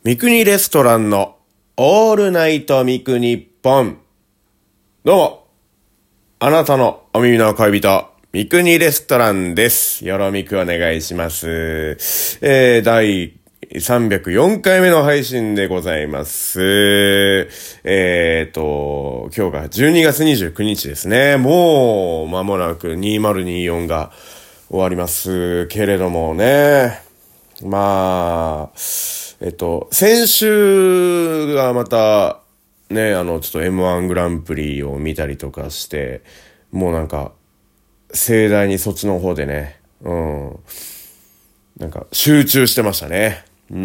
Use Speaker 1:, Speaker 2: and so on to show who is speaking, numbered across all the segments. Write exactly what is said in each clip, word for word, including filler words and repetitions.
Speaker 1: 三国レストランのオールナイト三国ポン。どうも、あなたのお耳の恋人、三国レストランです。よろみくお願いします。えー、第さんびゃくよんかいめの配信でございます。えーと、今日がじゅうにがつにじゅうくにちですね。もう間もなくにせにじゅうよんが終わりますけれどもね。まあ、えっと、先週がまた、ね、あの、ちょっと エムワン グランプリを見たりとかして、もうなんか、盛大にそっちの方でね、うん、なんか集中してましたね。うん。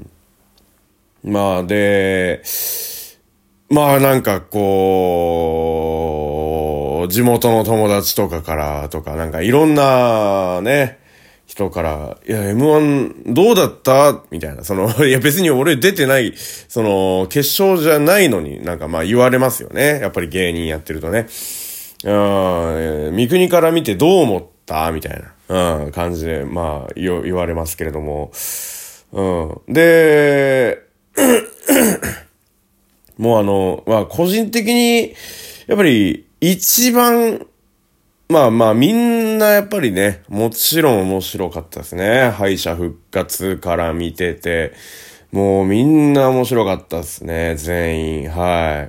Speaker 1: まあ、で、まあなんかこう、地元の友達とかからとか、なんかいろんなね、人から、いや、エムワン どうだったみたいな。その、いや別に俺出てない、その、決勝じゃないのになんかまあ言われますよね。やっぱり芸人やってるとね。うん、三国から見てどう思ったみたいな、うん、感じで、まあ言、言われますけれども。うん。で、もうあの、まあ個人的に、やっぱり一番、まあまあみんなやっぱりね、もちろん面白かったですね。敗者復活から見てて、もうみんな面白かったですね、全員。はい。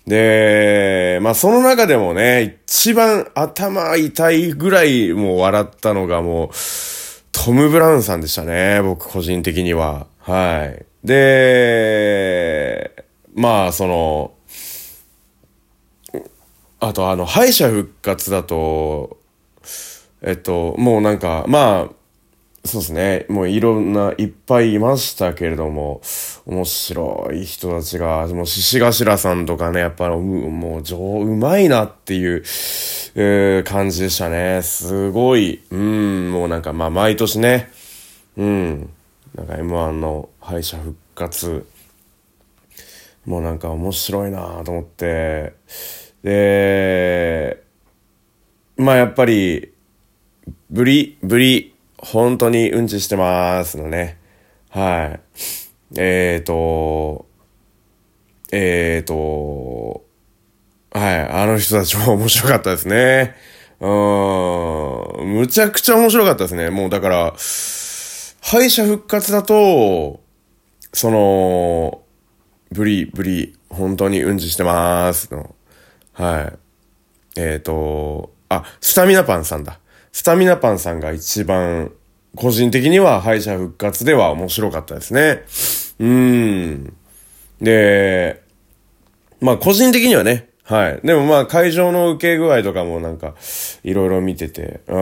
Speaker 1: で、まあその中でもね、一番頭痛いぐらいもう笑ったのがもう、トム・ブラウンさんでしたね、僕個人的には。はい。で、まあその、あとあの、敗者復活だと、えっと、もうなんか、まあ、そうですね。もういろんな、いっぱいいましたけれども、面白い人たちが、もう獅子頭さんとかね、やっぱ、もう上、うまいなっていう、えー感じでしたね。すごい、うん、もうなんかまあ毎年ね、うん、なんか エムワン の敗者復活、もうなんか面白いなと思って、で、まあやっぱり、ブリ、ブリ、本当にうんちしてますのね。はい。えーと、えーと、はい。あの人たちも面白かったですね。うーん。むちゃくちゃ面白かったですね。もうだから、敗者復活だと、その、ブリ、ブリ、本当にうんちしてますの。はい。えーと、あ、スタミナパンさんだ。スタミナパンさんが一番、個人的には敗者復活では面白かったですね。うーん。で、まあ個人的にはね、はい。でもまあ会場の受け具合とかもなんか、いろいろ見てて、うん。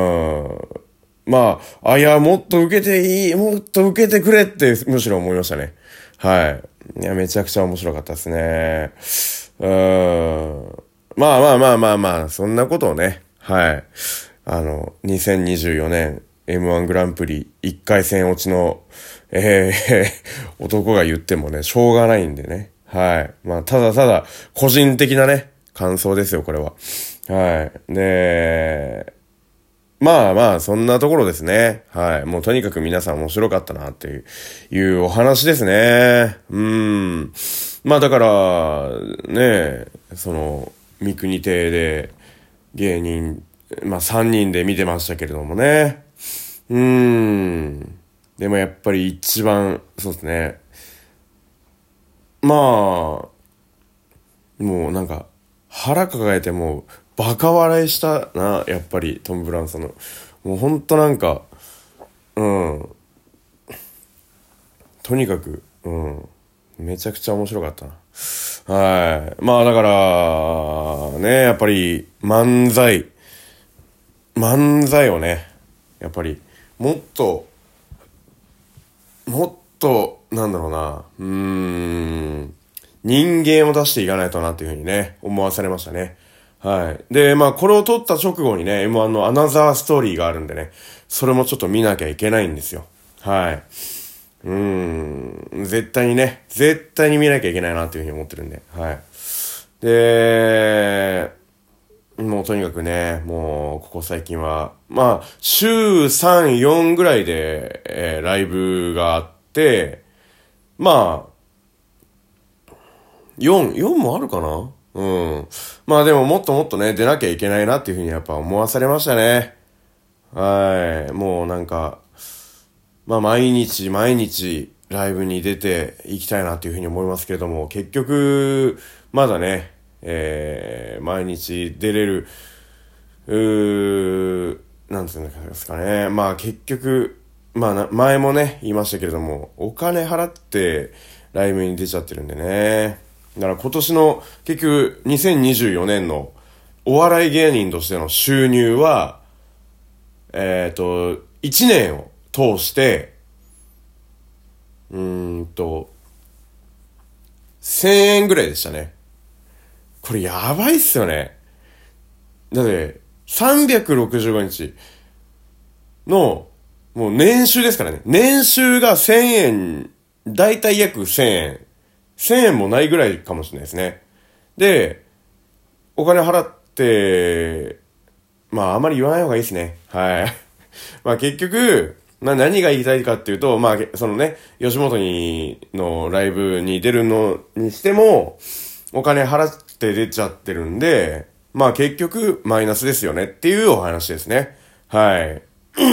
Speaker 1: まあ、あ、いや、もっと受けていい、もっと受けてくれってむしろ思いましたね。はい。いや、めちゃくちゃ面白かったですね。うーん。まあまあまあまあまあ、そんなことをね、はい。あの、にせんにじゅうよねん エムワン グランプリいっかい戦落ちの、えー、男が言ってもね、しょうがないんでね。はい。まあ、ただただ、個人的なね、感想ですよ、これは。はい。で、まあまあ、そんなところですね。はい。もうとにかく皆さん面白かったなっていう、いうお話ですね。うん。まあだから、ね、その、三国亭で芸人、まあさんにんで見てましたけれどもね。うーん。でもやっぱり一番、そうですね。まあ、もうなんか、腹抱えてもう、バカ笑いしたな、やっぱり、トム・ブラウンさんの。もうほんとなんか、うん。とにかく、うん。めちゃくちゃ面白かったな。はい。まあだから、ね、やっぱり、漫才、漫才をね、やっぱり、もっと、もっと、なんだろうな、うーん、人間を出していかないとなっていうふうにね、思わされましたね。はい。で、まあ、これを撮った直後にね、エムワン のアナザーストーリーがあるんでね、それもちょっと見なきゃいけないんですよ。はい。うーん、絶対にね、絶対に見なきゃいけないなっていうふうに思ってるんで、はい。で、もうとにかくね、もう、ここ最近は、まあ、週さん、よんぐらいで、えーライブがあって、 まあ、よん、よんもあるかな。うん。まあでももっともっとね、出なきゃいけないなっていうふうにやっぱ思わされましたね。はい。もうなんか、まあ毎日毎日ライブに出ていきたいなっていうふうに思いますけれども、結局、まだね、えー、毎日出れる、うー、なんていうんですかね。まあ結局、まあな前もね、言いましたけれども、お金払ってライブに出ちゃってるんでね。だから今年の結局にせんにじゅうよねんのお笑い芸人としての収入は、えっと、いちねんを通して、うーんと、せんえんぐらいでしたね。これやばいっすよね。だって、さんびゃくろくじゅうごにちの、もう年収ですからね。年収がせんえん、だいたい約せんえん。せんえんもないぐらいかもしれないですね。で、お金払って、まああまり言わない方がいいですね。はい。まあ結局、まあ何が言いたいかっていうと、まあそのね、吉本にのライブに出るのにしても、お金払って出ちゃってるんで、まあ結局マイナスですよねっていうお話ですね。はい。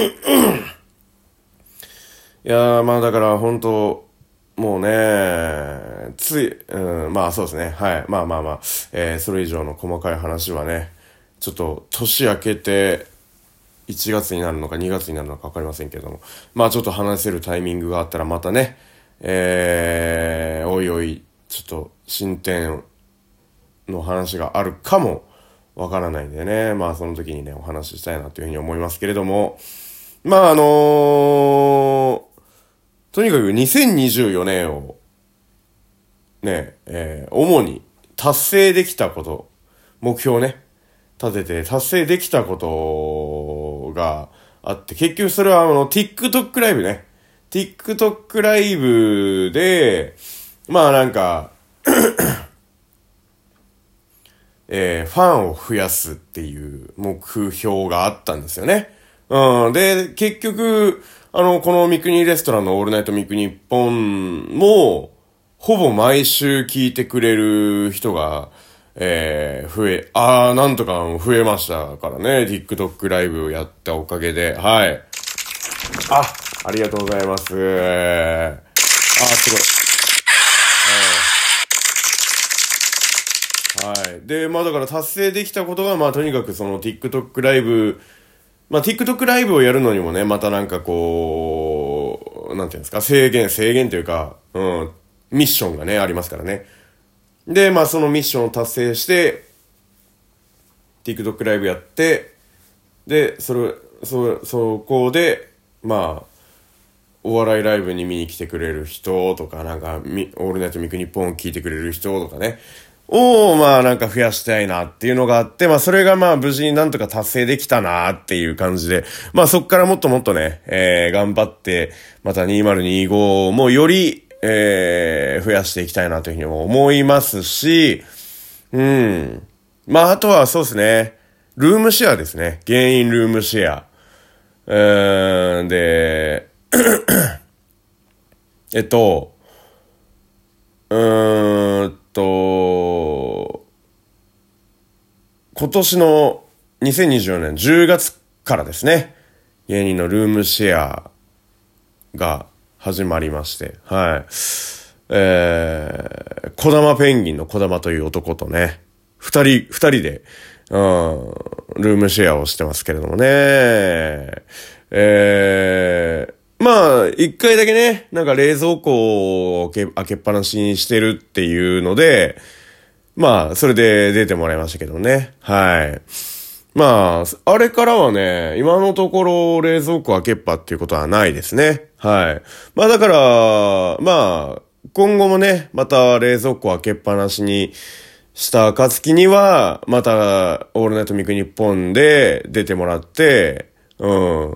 Speaker 1: いやーまあだから本当もうね、つい、うん、まあそうですね。はい。まあまあまあ、えー、それ以上の細かい話はね、ちょっと年明けていちがつになるのかにがつになるのかわかりませんけれども、まあちょっと話せるタイミングがあったらまたね、えー、おいおい、ちょっと進展の話があるかもわからないんでね、まあその時にね、お話ししたいなというふうに思いますけれども、まああのー、とにかくにせんにじゅうよねんをね、えー、主に達成できたこと、目標をね、立てて達成できたことがあって、結局それはあの、TikTok ライブね。TikTok ライブで、まあなんか、えー、ファンを増やすっていう目標があったんですよね。うん。で、結局、あの、この三国レストランのオールナイト三国日本も、ほぼ毎週聞いてくれる人が、えー、増え、あー、なんとか増えましたからね。TikTok ライブをやったおかげで。はい。あ、ありがとうございます。えー、あー、すごい。はい。で、まあだから達成できたことが、まあとにかくその TikTok ライブ、まあ TikTok ライブをやるのにもね、またなんかこう、なんていうんですか、制限、制限というか、うん、ミッションがね、ありますからね。で、まあそのミッションを達成して、TikTok ライブやって、で、それ、そ、そこで、まあ、お笑いライブに見に来てくれる人とか、なんか、み、オールナイトミクニッポンを聞いてくれる人とかね、を、まあなんか増やしたいなっていうのがあって、まあそれがまあ無事になんとか達成できたなっていう感じで、まあそっからもっともっとね、えー、頑張って、またにせんにじゅうごもより、えー、増やしていきたいなというふうにも思いますし、うん。まああとはそうですね、ルームシェアですね。原因ルームシェア。うーん、で、えっと、うーんと、今年のにせんにじゅうよねんじゅうがつからですね、芸人のルームシェアが始まりまして、はい。えー、小玉ペンギンの小玉という男とね、二人、二人で、うん、ルームシェアをしてますけれどもね、えー、まあ、一回だけね、なんか冷蔵庫を開け、開けっぱなしにしてるっていうので、まあ、それで出てもらいましたけどね。はい。まあ、あれからはね、今のところ冷蔵庫開けっぱっていうことはないですね。はい。まあだから、まあ、今後もね、また冷蔵庫開けっぱなしにした暁には、また、オールナイトミクニッポンで出てもらって、うん。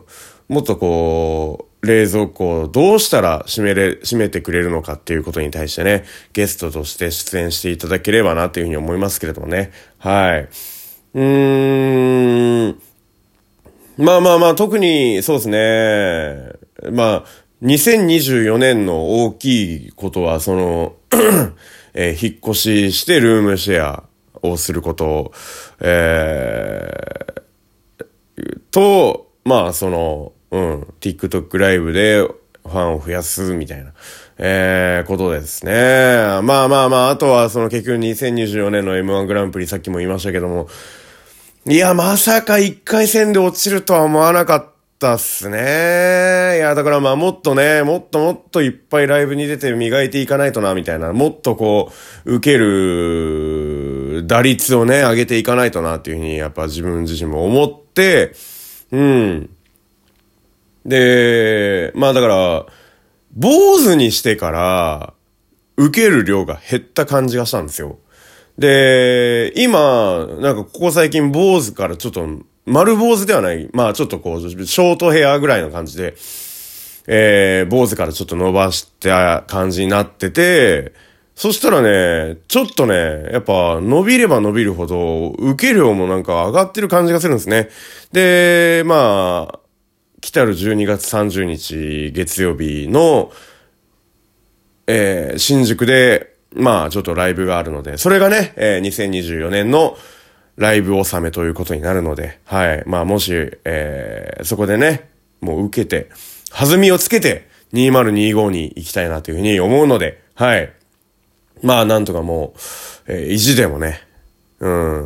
Speaker 1: もっとこう、冷蔵庫をどうしたら閉めれ、閉めてくれるのかっていうことに対してね、ゲストとして出演していただければなというふうに思いますけれどもね。はい。うーん。まあまあまあ、特に、そうですね。まあ、 にせんにじゅうよねんの大きいことは、その、えー、引っ越ししてルームシェアをすること、えー、と、まあ、その、うん、TikTok ライブでファンを増やすみたいな、えー、ことですね。まあまあまあ、あとはその結局にせんにじゅうよねんの エムワン グランプリさっきも言いましたけども、いや、まさかいっかい戦で落ちるとは思わなかったっすね。いや、だからまあもっとね、もっともっといっぱいライブに出て磨いていかないとな、みたいな。もっとこう、受ける打率をね、上げていかないとな、っていうふうに、やっぱ自分自身も思って、うん。で、まあだから、坊主にしてから、受ける量が減った感じがしたんですよ。で、今、なんかここ最近坊主からちょっと、丸坊主ではない、まあちょっとこう、ショートヘアぐらいの感じで、えー、坊主からちょっと伸ばした感じになってて、そしたらね、ちょっとね、やっぱ伸びれば伸びるほど、受け量もなんか上がってる感じがするんですね。で、まあ、来たるじゅうにがつさんじゅうにち月曜日の、えー、新宿で、まあちょっとライブがあるので、それがね、えー、にせんにじゅうよねんのライブ納めということになるので、はい。まあもし、えー、そこでね、もう受けて、弾みをつけてにせんにじゅうごに行きたいなというふうに思うので、はい。まあなんとかもう、えー、意地でもね、うん、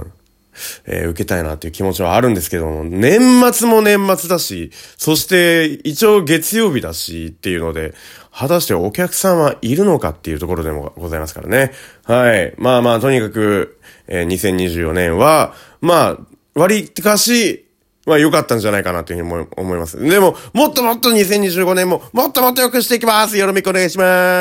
Speaker 1: えー、受けたいなっていう気持ちはあるんですけども、年末も年末だし、そして一応月曜日だしっていうので、果たしてお客さんはいるのかっていうところでもございますからね。はい。まあまあ、とにかく、えー、にせんにじゅうよねんは、まあ、割かし、まあ良かったんじゃないかなというふうに思います。でも、もっともっとにせんにじゅうごねんも、もっともっと良くしていきます。よろしくお願いします。